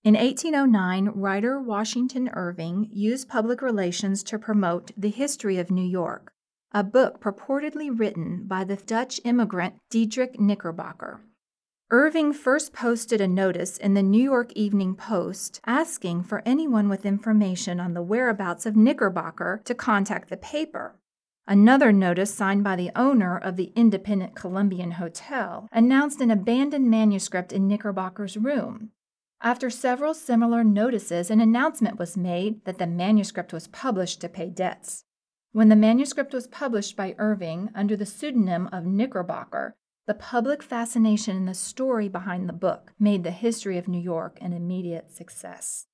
In 1809, writer Washington Irving used public relations to promote The History of New York, a book purportedly written by the Dutch immigrant Diedrich Knickerbocker. Irving first posted a notice in the New York Evening Post asking for anyone with information on the whereabouts of Knickerbocker to contact the paper. Another notice signed by the owner of the Independent Columbian Hotel announced an abandoned manuscript in Knickerbocker's room. After several similar notices, an announcement was made that the manuscript was published to pay debts. When the manuscript was published by Irving under the pseudonym of Knickerbocker, the public fascination and the story behind the book made The History of New York an immediate success.